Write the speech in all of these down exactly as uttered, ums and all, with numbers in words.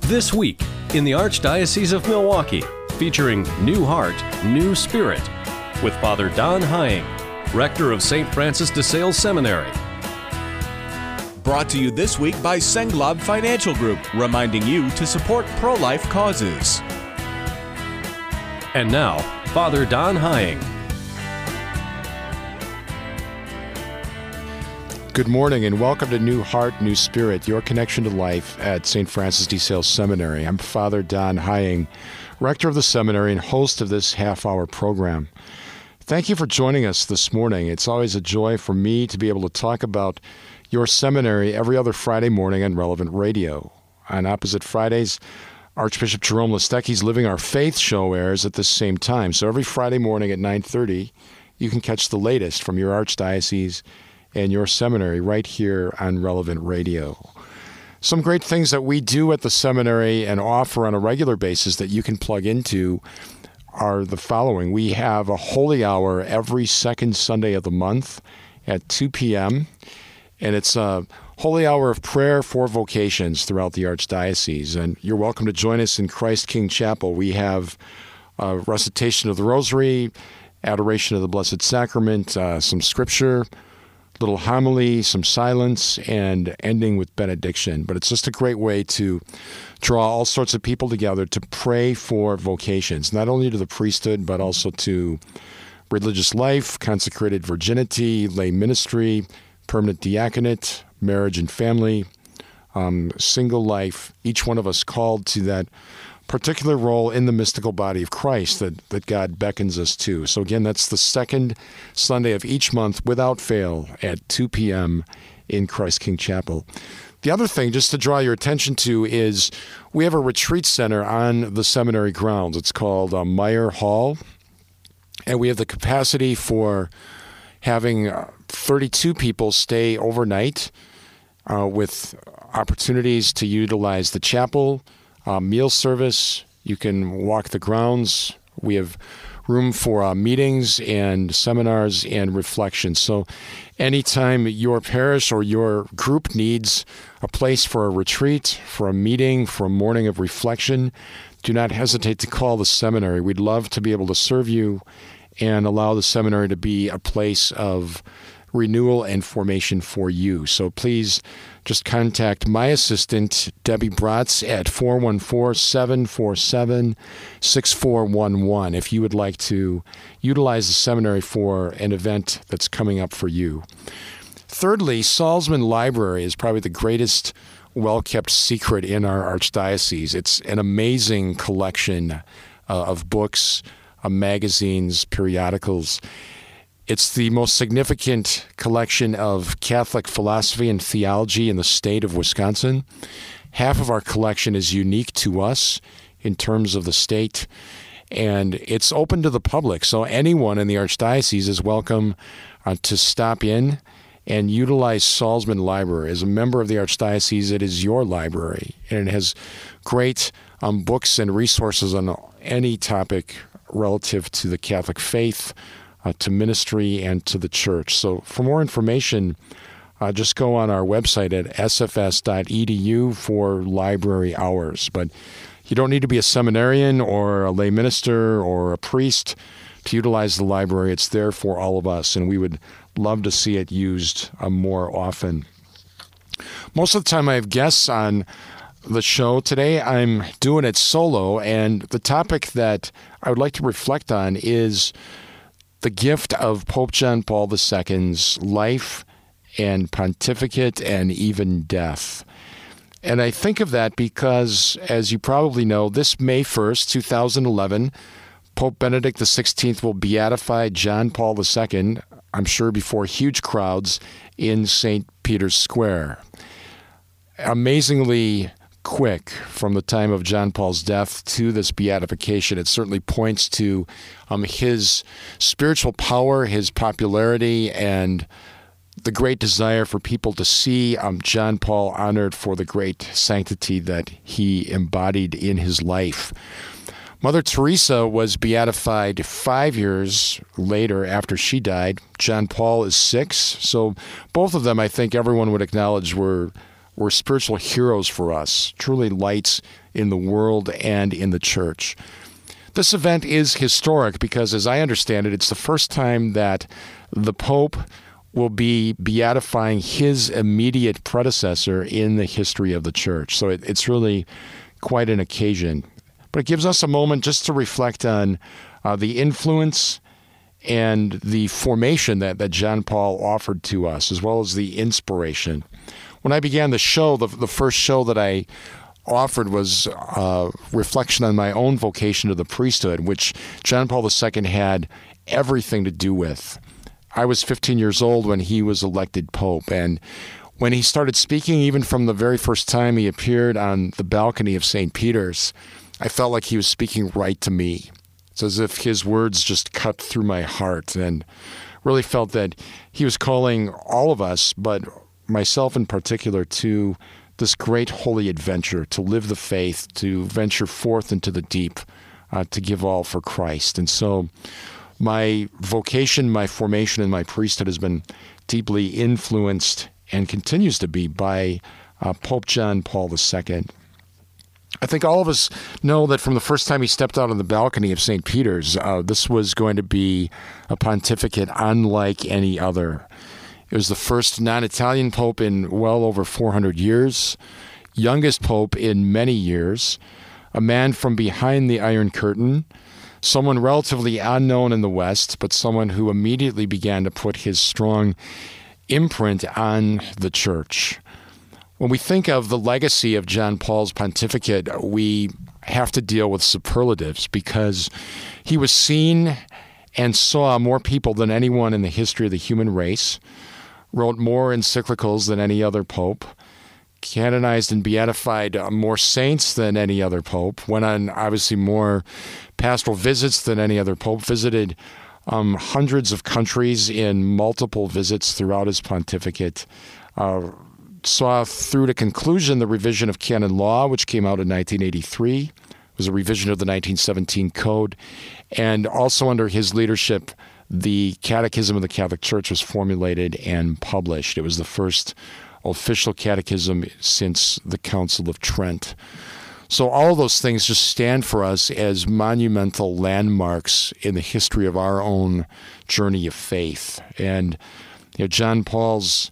This week in the Archdiocese of Milwaukee, featuring New Heart, New Spirit, with Father Don Hying, Rector of Saint Francis de Sales Seminary. Brought to you this week by Senglob Financial Group, reminding you to support pro-life causes. And now, Father Don Hying. Good morning and welcome to New Heart, New Spirit, your connection to life at Saint Francis de Sales Seminary. I'm Father Don Hying, Rector of the Seminary and host of this half-hour program. Thank you for joining us this morning. It's always a joy for me to be able to talk about your seminary every other Friday morning on Relevant Radio. On opposite Fridays, Archbishop Jerome Listecki's Living Our Faith show airs at the same time. So every Friday morning at nine thirty, you can catch the latest from your archdiocese and your seminary right here on Relevant Radio. Some great things that we do at the seminary and offer on a regular basis that you can plug into are the following. We have a holy hour every second Sunday of the month at two p.m., and it's a holy hour of prayer for vocations throughout the Archdiocese. And you're welcome to join us in Christ King Chapel. We have a recitation of the Rosary, adoration of the Blessed Sacrament, uh, some scripture, little homily, some silence, and ending with benediction. But it's just a great way to draw all sorts of people together to pray for vocations, not only to the priesthood, but also to religious life, consecrated virginity, lay ministry, permanent diaconate, marriage and family, um, single life, each one of us called to that particular role in the mystical body of Christ that, that God beckons us to. So again, that's the second Sunday of each month without fail at two p.m. in Christ King Chapel. The other thing, just to draw your attention to, is we have a retreat center on the seminary grounds. It's called uh, Meyer Hall, and we have the capacity for having uh, thirty-two people stay overnight uh, with opportunities to utilize the chapel, Uh, meal service. You can walk the grounds. We have room for uh, meetings and seminars and reflections. So anytime your parish or your group needs a place for a retreat, for a meeting, for a morning of reflection, do not hesitate to call the seminary. We'd love to be able to serve you and allow the seminary to be a place of renewal and formation for you. So please just contact my assistant, Debbie Bratz, at four one four, seven four seven, six four one one if you would like to utilize the seminary for an event that's coming up for you. Thirdly, Salzman Library is probably the greatest well-kept secret in our archdiocese. It's an amazing collection uh, of books, uh, magazines, periodicals. It's the most significant collection of Catholic philosophy and theology in the state of Wisconsin. Half of our collection is unique to us in terms of the state, and it's open to the public. So anyone in the Archdiocese is welcome uh, to stop in and utilize Salzman Library. As a member of the Archdiocese, it is your library, and it has great um, books and resources on any topic relative to the Catholic faith, Uh, to ministry, and to the church. So for more information, uh, just go on our website at s f s dot e d u for library hours. But you don't need to be a seminarian or a lay minister or a priest to utilize the library. It's there for all of us, and we would love to see it used uh, more often. Most of the time I have guests on the show. Today I'm doing it solo, and the topic that I would like to reflect on is the gift of Pope John Paul the Second's life and pontificate and even death. And I think of that because, as you probably know, this May first, two thousand eleven, Pope Benedict the sixteenth will beatify John Paul the Second, I'm sure before huge crowds, in Saint Peter's Square. Amazingly quick from the time of John Paul's death to this beatification. It certainly points to um, his spiritual power, his popularity, and the great desire for people to see um, John Paul honored for the great sanctity that he embodied in his life. Mother Teresa was beatified five years later after she died. John Paul is six. So both of them, I think everyone would acknowledge, were were spiritual heroes for us, truly lights in the world and in the church. This event is historic because, as I understand it, it's the first time that the Pope will be beatifying his immediate predecessor in the history of the church. So it, it's really quite an occasion. But it gives us a moment just to reflect on uh, the influence and the formation that, that John Paul offered to us, as well as the inspiration. When I began the show, the, the first show that I offered was a reflection on my own vocation to the priesthood, which John Paul the Second had everything to do with. I was fifteen years old when he was elected Pope, and when he started speaking, even from the very first time he appeared on the balcony of Saint Peter's, I felt like he was speaking right to me. It's as if his words just cut through my heart, and really felt that he was calling all of us, but myself in particular, to this great holy adventure, to live the faith, to venture forth into the deep, uh, to give all for Christ. And so my vocation, my formation in my priesthood has been deeply influenced and continues to be by uh, Pope John Paul the Second. I think all of us know that from the first time he stepped out on the balcony of Saint Peter's, uh, this was going to be a pontificate unlike any other. It was the first non-Italian pope in well over four hundred years, youngest pope in many years, a man from behind the Iron Curtain, someone relatively unknown in the West, but someone who immediately began to put his strong imprint on the church. When we think of the legacy of John Paul's pontificate, we have to deal with superlatives because he was seen and saw more people than anyone in the history of the human race, wrote more encyclicals than any other pope, canonized and beatified more saints than any other pope, went on obviously more pastoral visits than any other pope, visited um, hundreds of countries in multiple visits throughout his pontificate, uh, saw through to conclusion the revision of canon law, which came out in nineteen eighty-three. It was a revision of the nineteen seventeen Code, and also under his leadership, the Catechism of the Catholic Church was formulated and published. It was the first official catechism since the Council of Trent. So all of those things just stand for us as monumental landmarks in the history of our own journey of faith. And you know, John Paul's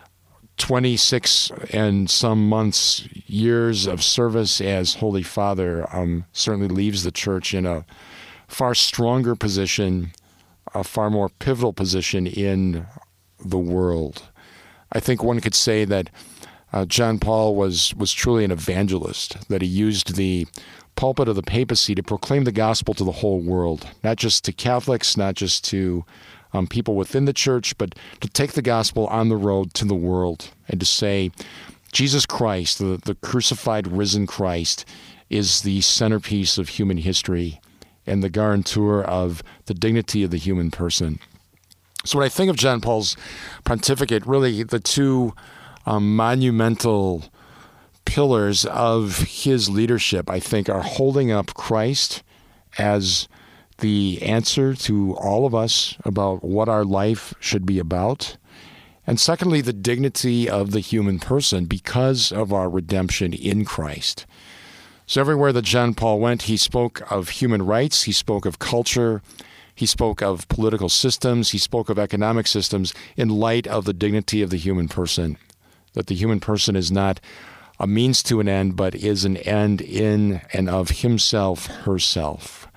twenty-six and some months, years of service as Holy Father um, certainly leaves the Church in a far stronger position, a far more pivotal position in the world. I think one could say that uh, John Paul was, was truly an evangelist, that he used the pulpit of the papacy to proclaim the gospel to the whole world, not just to Catholics, not just to um, people within the church, but to take the gospel on the road to the world and to say, Jesus Christ, the, the crucified, risen Christ, is the centerpiece of human history and the guarantor of the dignity of the human person. So when I think of John Paul's pontificate, really the two um, monumental pillars of his leadership, I think, are holding up Christ as the answer to all of us about what our life should be about. And secondly, the dignity of the human person because of our redemption in Christ. So everywhere that John Paul went, he spoke of human rights, he spoke of culture, he spoke of political systems, he spoke of economic systems in light of the dignity of the human person, that the human person is not a means to an end, but is an end in and of himself, herself.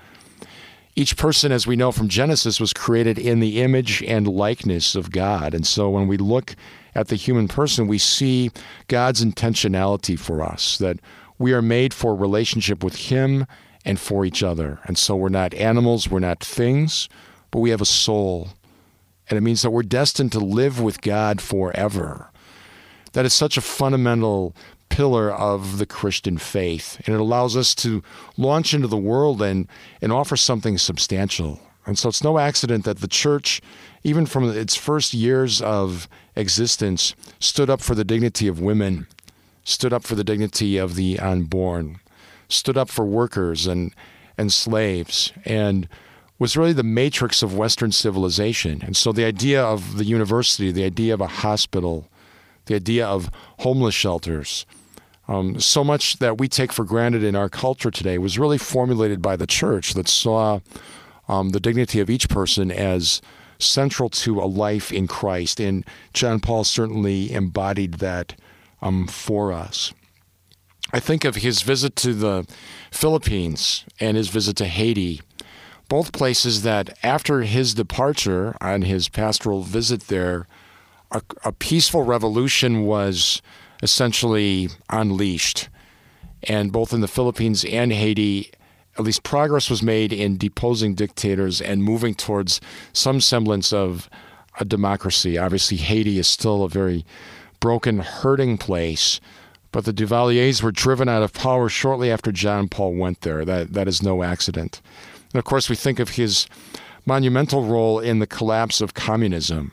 Each person, as we know from Genesis, was created in the image and likeness of God. And so when we look at the human person, we see God's intentionality for us, that we are made for relationship with him and for each other. And so we're not animals, we're not things, but we have a soul. And it means that we're destined to live with God forever. That is such a fundamental pillar of the Christian faith. And it allows us to launch into the world and, and offer something substantial. And so it's no accident that the church, even from its first years of existence, stood up for the dignity of women, stood up for the dignity of the unborn, stood up for workers and, and slaves, and was really the matrix of Western civilization. And so the idea of the university, the idea of a hospital, the idea of homeless shelters. Um, so much that we take for granted in our culture today was really formulated by the church that saw um, the dignity of each person as central to a life in Christ. And John Paul certainly embodied that um, for us. I think of his visit to the Philippines and his visit to Haiti, both places that after his departure on his pastoral visit there, a, a peaceful revolution was essentially unleashed. And both in the Philippines and Haiti, at least progress was made in deposing dictators and moving towards some semblance of a democracy. Obviously, Haiti is still a very broken, hurting place, but the Duvaliers were driven out of power shortly after John Paul went there. That that is no accident. And of course, we think of his monumental role in the collapse of communism.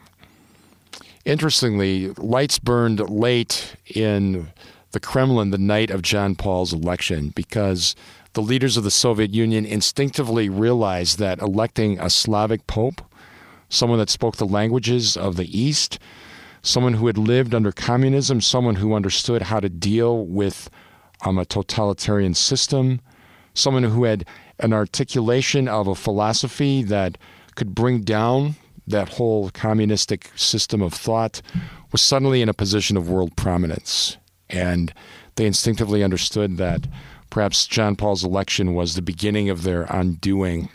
Interestingly, lights burned late in the Kremlin the night of John Paul's election because the leaders of the Soviet Union instinctively realized that electing a Slavic pope, someone that spoke the languages of the East, someone who had lived under communism, someone who understood how to deal with um, a totalitarian system, someone who had an articulation of a philosophy that could bring down that whole communistic system of thought, was suddenly in a position of world prominence. And they instinctively understood that perhaps John Paul's election was the beginning of their undoing.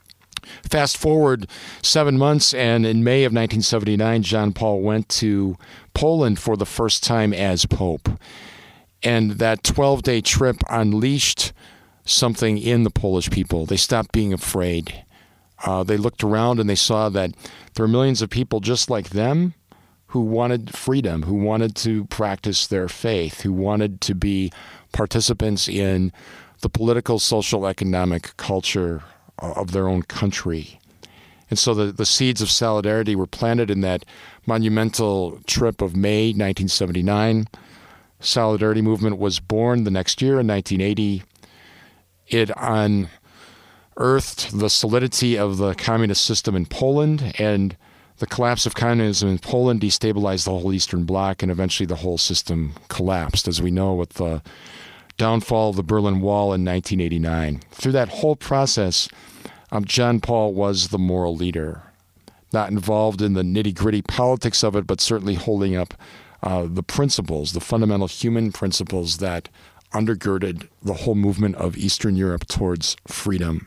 Fast forward seven months, and in May of nineteen seventy-nine, John Paul went to Poland for the first time as Pope. And that twelve-day trip unleashed something in the Polish people. They stopped being afraid. Uh, they looked around and they saw that there were millions of people just like them who wanted freedom, who wanted to practice their faith, who wanted to be participants in the political, social, economic culture of their own country. And so the, the seeds of solidarity were planted in that monumental trip of May nineteen seventy-nine. Solidarity movement was born the next year in nineteen eighty. It unearthed the solidity of the communist system in Poland, and the collapse of communism in Poland destabilized the whole Eastern Bloc, and eventually the whole system collapsed, as we know, with the downfall of the Berlin Wall in nineteen eighty-nine. Through that whole process, um, John Paul was the moral leader, not involved in the nitty-gritty politics of it, but certainly holding up uh, the principles, the fundamental human principles that undergirded the whole movement of Eastern Europe towards freedom.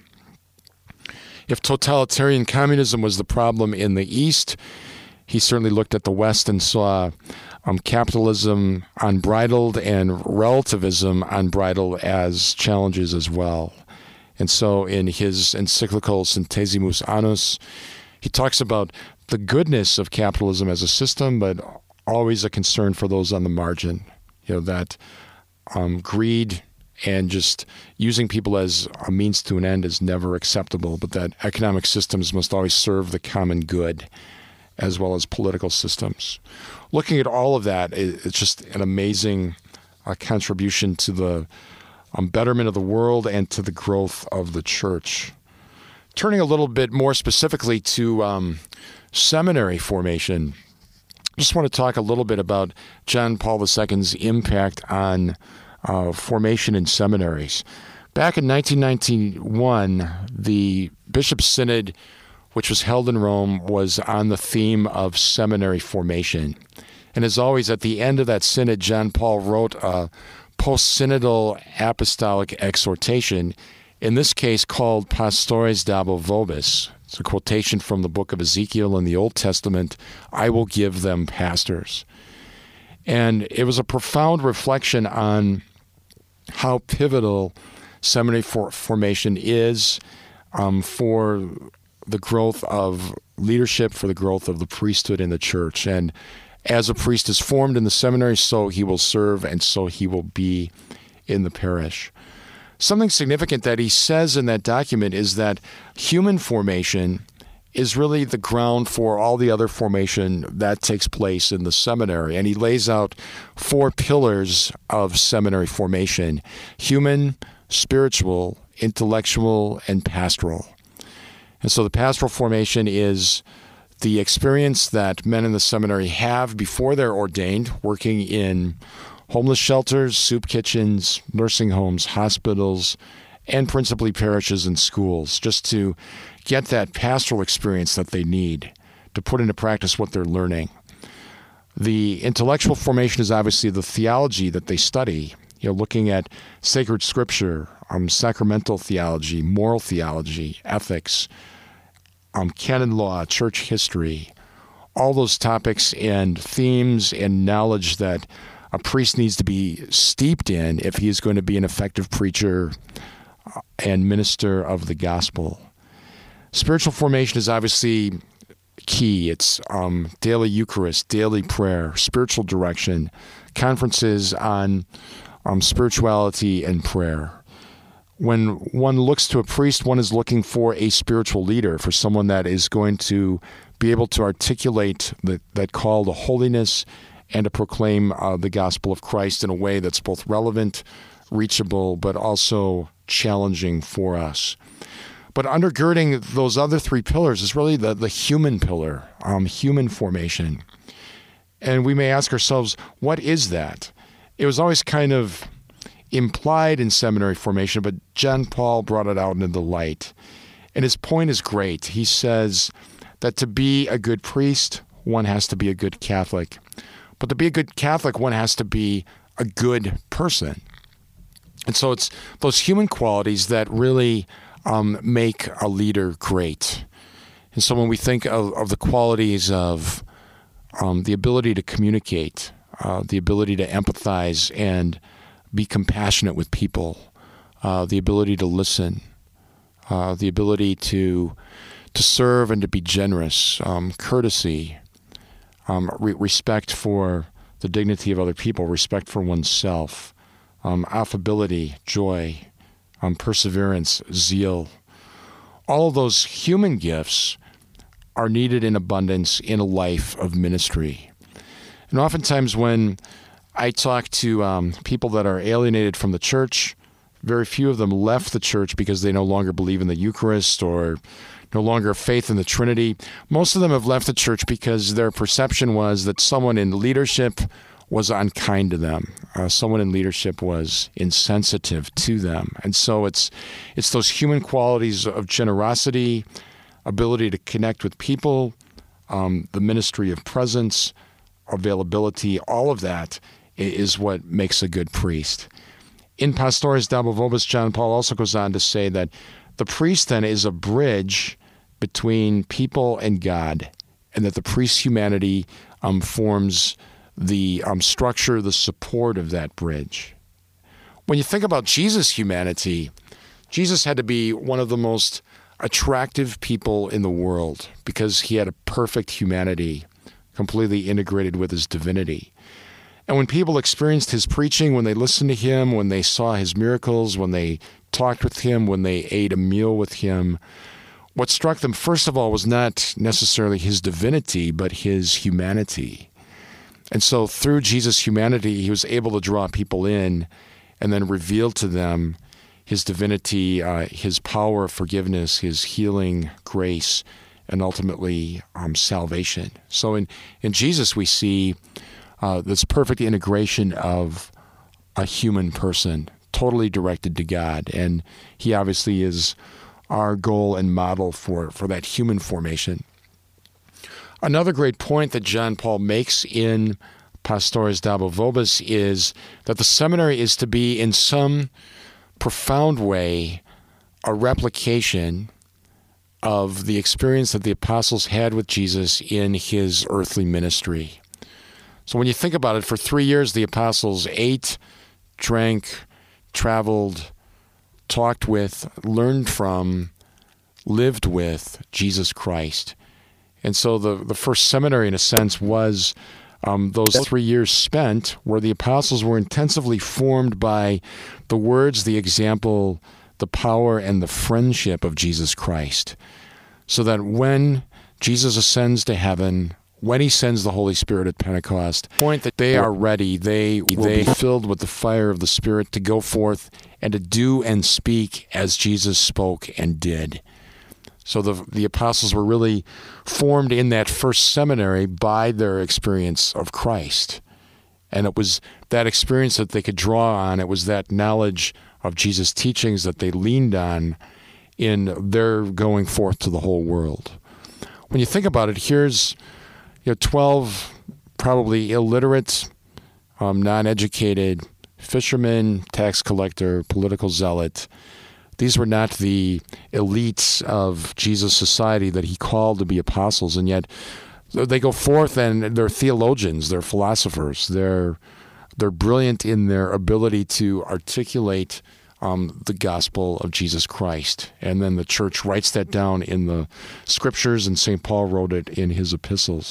If totalitarian communism was the problem in the East, he certainly looked at the West and saw um, capitalism unbridled and relativism unbridled as challenges as well. And so in his encyclical Centesimus Annus, he talks about the goodness of capitalism as a system, but always a concern for those on the margin. You know, that um, greed and just using people as a means to an end is never acceptable, but that economic systems must always serve the common good as well as political systems. Looking at all of that, it's just an amazing uh, contribution to the um, betterment of the world and to the growth of the church. Turning a little bit more specifically to um, seminary formation, I just want to talk a little bit about John Paul the Second's impact on uh, formation in seminaries. Back in nineteen ninety-one, the Bishop's Synod, which was held in Rome, was on the theme of seminary formation. And as always, at the end of that synod, John Paul wrote a post-synodal apostolic exhortation, in this case called Pastores Dabo Vobis. It's a quotation from the book of Ezekiel in the Old Testament, I will give them pastors. And it was a profound reflection on how pivotal seminary for- formation is um, for the growth of leadership, for the growth of the priesthood in the church. And as a priest is formed in the seminary, so he will serve and so he will be in the parish. Something significant that he says in that document is that human formation is really the ground for all the other formation that takes place in the seminary. And he lays out four pillars of seminary formation: human, spiritual, intellectual, and pastoral. And so the pastoral formation is the experience that men in the seminary have before they're ordained, working in homeless shelters, soup kitchens, nursing homes, hospitals, and principally parishes and schools, just to get that pastoral experience that they need to put into practice what they're learning. The intellectual formation is obviously the theology that they study, you know, looking at sacred scripture, um, sacramental theology, moral theology, ethics, um, canon law, church history, all those topics and themes and knowledge that a priest needs to be steeped in if he is going to be an effective preacher and minister of the gospel. Spiritual formation is obviously key. It's um, daily Eucharist, daily prayer, spiritual direction, conferences on um, spirituality and prayer. When one looks to a priest, one is looking for a spiritual leader, for someone that is going to be able to articulate the, that call to holiness and to proclaim uh, the gospel of Christ in a way that's both relevant, reachable, but also challenging for us. But undergirding those other three pillars is really the, the human pillar, um, human formation. And we may ask ourselves, what is that? It was always kind of implied in seminary formation, but John Paul brought it out into the light. And his point is great. He says that to be a good priest, one has to be a good Catholic. But to be a good Catholic, one has to be a good person. And so it's those human qualities that really um, make a leader great. And so when we think of, of the qualities of um, the ability to communicate, uh, the ability to empathize and be compassionate with people, uh, the ability to listen, uh, the ability to to serve and to be generous, um, courtesy, um, re- respect for the dignity of other people, respect for oneself, um, affability, joy, um, perseverance, zeal. All of those human gifts are needed in abundance in a life of ministry. And oftentimes when I talk to um, people that are alienated from the church, very few of them left the church because they no longer believe in the Eucharist or no longer have faith in the Trinity. Most of them have left the church because their perception was that someone in leadership was unkind to them. Uh, someone in leadership was insensitive to them. And so it's it's those human qualities of generosity, ability to connect with people, um, the ministry of presence, availability, all of that is what makes a good priest. In Pastores Dabo Vobis, John Paul also goes on to say that the priest then is a bridge between people and God, and that the priest's humanity um, forms the um, structure, the support of that bridge. When you think about Jesus' humanity, Jesus had to be one of the most attractive people in the world because he had a perfect humanity, completely integrated with his divinity. And when people experienced his preaching, when they listened to him, when they saw his miracles, when they talked with him, when they ate a meal with him, what struck them, first of all, was not necessarily his divinity, but his humanity. And so through Jesus' humanity, he was able to draw people in and then reveal to them his divinity, uh, his power of forgiveness, his healing grace, and ultimately um, salvation. So in, in Jesus, we see uh, this perfect integration of a human person, totally directed to God. And he obviously is our goal and model for, for that human formation. Another great point that John Paul makes in Pastores Dabo Vobis is that the seminary is to be, in some profound way, a replication of the experience that the apostles had with Jesus in his earthly ministry. So when you think about it, for three years the apostles ate, drank, traveled, talked with, learned from, lived with Jesus Christ. And so the, the first seminary, in a sense, was um, those three years spent where the apostles were intensively formed by the words, the example, the power, and the friendship of Jesus Christ. So that when Jesus ascends to heaven, when he sends the Holy Spirit at Pentecost, the point that they are ready, they will be filled with the fire of the Spirit to go forth and to do and speak as Jesus spoke and did. So the the apostles were really formed in that first seminary by their experience of Christ. And it was that experience that they could draw on. It was that knowledge of Jesus' teachings that they leaned on in their going forth to the whole world. When you think about it, here's you know twelve probably illiterate, um, non-educated fishermen, tax collector, political zealot. These were not the elites of Jesus' society that he called to be apostles, and yet they go forth and they're theologians, they're philosophers, they're they're brilliant in their ability to articulate um, the gospel of Jesus Christ. And then the church writes that down in the scriptures, and Saint Paul wrote it in his epistles.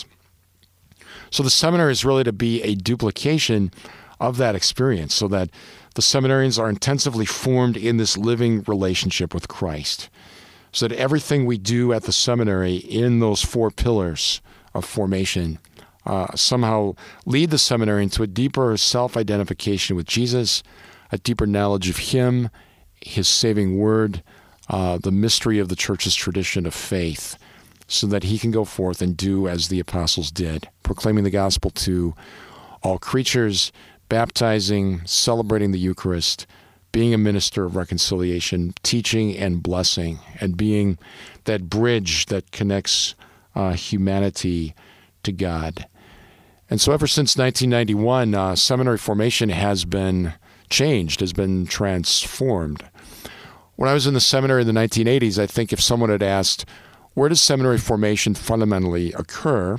So the seminary is really to be a duplication of that experience, so that the seminarians are intensively formed in this living relationship with Christ, so that everything we do at the seminary in those four pillars of formation uh, somehow lead the seminarian to a deeper self-identification with Jesus, a deeper knowledge of Him, His saving word, uh, the mystery of the church's tradition of faith, so that he can go forth and do as the apostles did, proclaiming the gospel to all creatures, baptizing, celebrating the Eucharist, being a minister of reconciliation, teaching and blessing, and being that bridge that connects uh, humanity to God. And so ever since nineteen ninety-one, uh, seminary formation has been changed, has been transformed. When I was in the seminary in the nineteen eighties, I think if someone had asked, where does seminary formation fundamentally occur?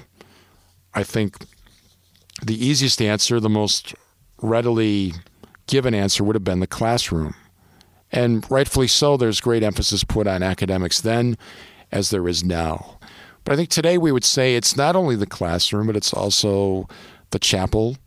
I think the easiest answer, the most readily given answer would have been the classroom. And rightfully so, there's great emphasis put on academics then as there is now. But I think today we would say it's not only the classroom, but it's also the chapel.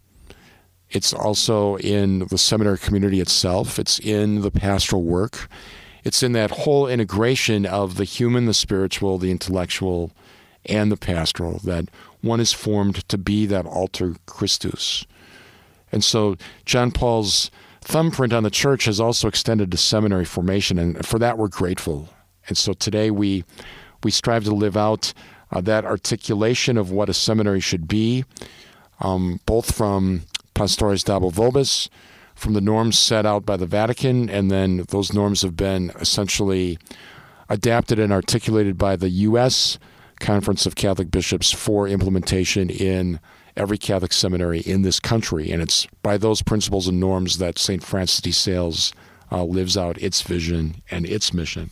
It's also in the seminary community itself. It's in the pastoral work. It's in that whole integration of the human, the spiritual, the intellectual, and the pastoral, that one is formed to be that alter Christus. And so John Paul's thumbprint on the church has also extended to seminary formation, and for that we're grateful. And so today we we strive to live out uh, that articulation of what a seminary should be, um, both from Pastores Dabo Vobis, from the norms set out by the Vatican, and then those norms have been essentially adapted and articulated by the U S Conference of Catholic Bishops for implementation in every Catholic seminary in this country. And it's by those principles and norms that Saint Francis de Sales uh, lives out its vision and its mission.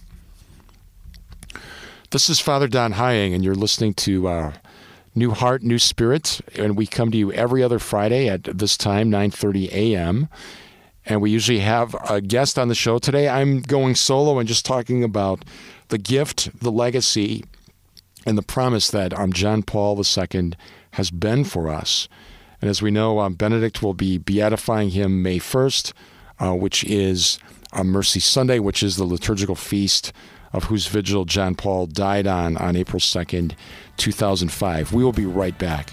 This is Father Don Hying, and you're listening to uh, New Heart, New Spirit, and we come to you every other Friday at this time, nine thirty a.m., and we usually have a guest on the show. Today I'm going solo and just talking about the gift, the legacy, and the promise that um, John Paul the Second has been for us. And as we know, um, Benedict will be beatifying him May first, uh, which is uh, Mercy Sunday, which is the liturgical feast of whose vigil John Paul died on on April second, two thousand five. We will be right back.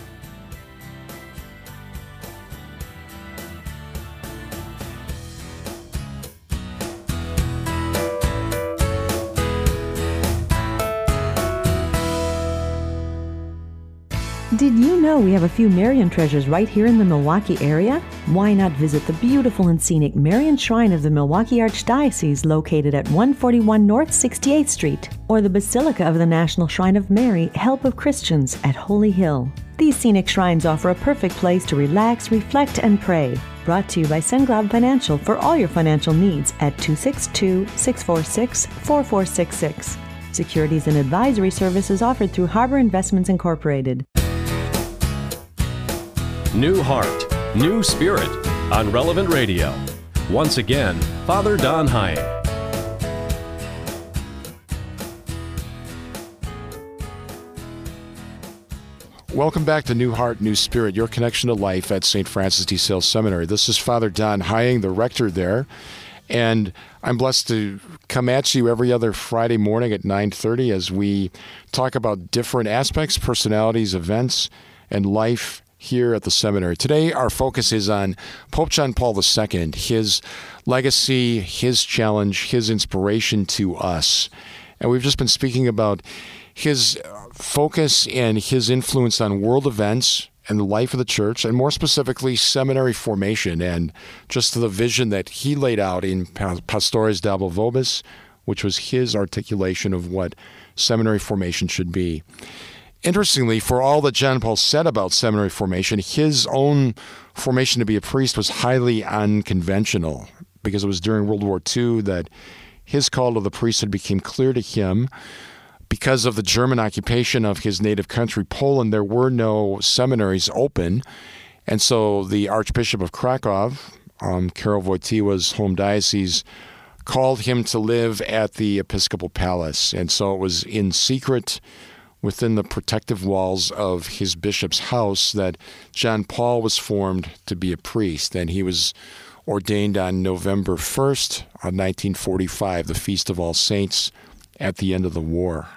Did you know we have a few Marian treasures right here in the Milwaukee area? Why not visit the beautiful and scenic Marian Shrine of the Milwaukee Archdiocese located at one forty-one North sixty-eighth Street, or the Basilica of the National Shrine of Mary, Help of Christians at Holy Hill. These scenic shrines offer a perfect place to relax, reflect, and pray. Brought to you by Senglob Financial for all your financial needs at two six two, six four six, four four six six. Securities and advisory services offered through Harbor Investments Incorporated. New Heart, New Spirit on Relevant Radio. Once again, Father Don Hying. Welcome back to New Heart, New Spirit, your connection to life at Saint Francis de Sales Seminary. This is Father Don Hying, the rector there, and I'm blessed to come at you every other Friday morning at nine thirty as we talk about different aspects, personalities, events, and life here at the seminary. Today, our focus is on Pope John Paul the Second, his legacy, his challenge, his inspiration to us. And we've just been speaking about his focus and his influence on world events and the life of the church, and more specifically, seminary formation, and just the vision that he laid out in Pastores Dabo Vobis, which was his articulation of what seminary formation should be. Interestingly, for all that John Paul said about seminary formation, his own formation to be a priest was highly unconventional, because it was during World War Two that his call to the priesthood became clear to him. Because of the German occupation of his native country, Poland, there were no seminaries open. And so the Archbishop of Krakow, um, Karol Wojtyła's home diocese, called him to live at the Episcopal Palace. And so it was in secret within the protective walls of his bishop's house that John Paul was formed to be a priest. And he was ordained on November first, of nineteen forty-five, the Feast of All Saints, at the end of the war.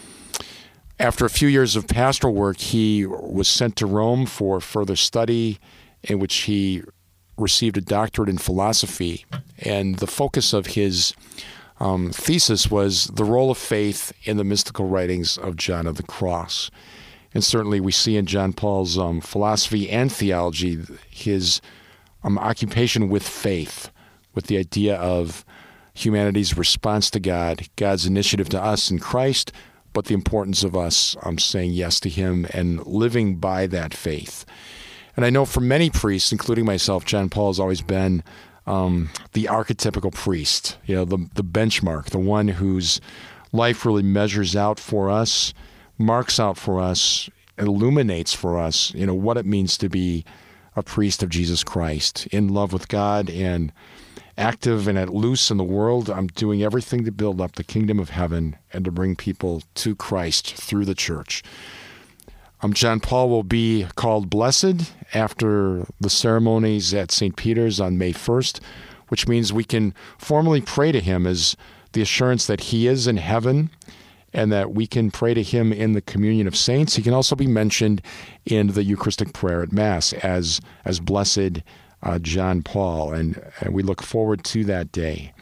After a few years of pastoral work, he was sent to Rome for further study, in which he received a doctorate in philosophy. And the focus of his um, thesis was the role of faith in the mystical writings of John of the Cross. And certainly we see in John Paul's um, philosophy and theology his um, occupation with faith, with the idea of humanity's response to God, God's initiative to us in Christ, but the importance of us um, saying yes to him and living by that faith. And I know for many priests, including myself, John Paul has always been um, the archetypical priest, you know, the, the benchmark, the one whose life really measures out for us, marks out for us, illuminates for us, you know, what it means to be a priest of Jesus Christ, in love with God and active and at loose in the world. I'm doing everything to build up the kingdom of heaven and to bring people to Christ through the church. Um, John Paul will be called blessed after the ceremonies at Saint Peter's on May first, which means we can formally pray to him as the assurance that he is in heaven and that we can pray to him in the communion of saints. He can also be mentioned in the Eucharistic prayer at Mass as, as blessed Uh, John Paul, and, and we look forward to that day.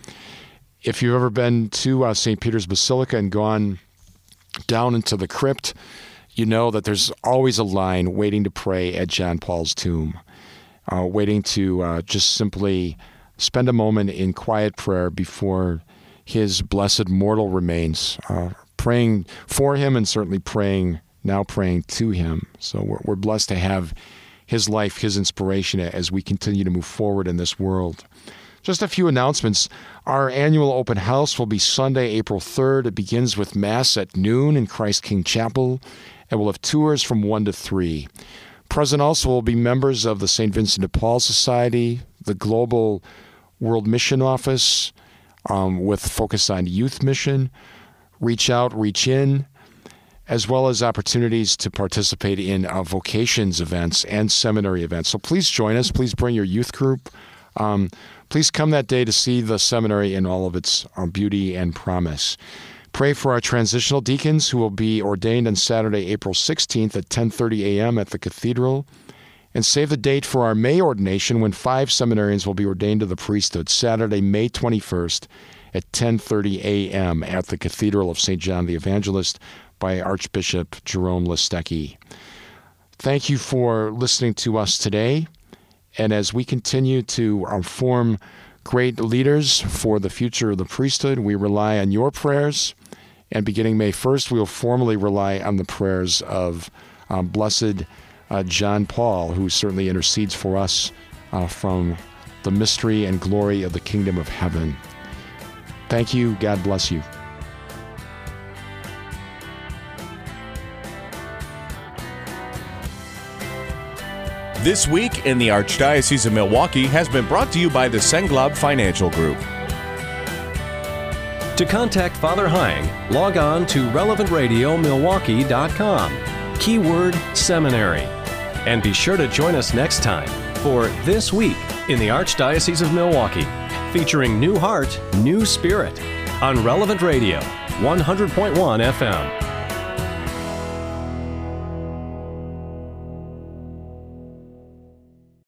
If you've ever been to uh, Saint Peter's Basilica and gone down into the crypt, you know that there's always a line waiting to pray at John Paul's tomb, uh, waiting to uh, just simply spend a moment in quiet prayer before his blessed mortal remains, uh, praying for him and certainly praying, now praying to him. So we're, we're blessed to have his life, his inspiration as we continue to move forward in this world. Just a few announcements. Our annual open house will be Sunday, April third. It begins with Mass at noon in Christ King Chapel, and we'll have tours from one to three. Present also will be members of the Saint Vincent de Paul Society, the Global World Mission Office, um, with focus on youth mission, Reach Out, Reach In, as well as opportunities to participate in uh, vocations events and seminary events. So please join us. Please bring your youth group. Um, please come that day to see the seminary in all of its uh, beauty and promise. Pray for our transitional deacons who will be ordained on Saturday, April sixteenth at ten thirty a.m. at the cathedral. And save the date for our May ordination when five seminarians will be ordained to the priesthood, Saturday, May twenty-first at ten thirty a.m. at the Cathedral of Saint John the Evangelist by Archbishop Jerome Listecki. Thank you for listening to us today. And as we continue to um, form great leaders for the future of the priesthood, we rely on your prayers. And beginning May first, we will formally rely on the prayers of um, Blessed uh, John Paul, who certainly intercedes for us uh, from the mystery and glory of the kingdom of heaven. Thank you. God bless you. This Week in the Archdiocese of Milwaukee has been brought to you by the Senglob Financial Group. To contact Father Hying, log on to relevant radio milwaukee dot com. Keyword Seminary. And be sure to join us next time for This Week in the Archdiocese of Milwaukee, featuring New Heart, New Spirit on Relevant Radio, one hundred point one F M.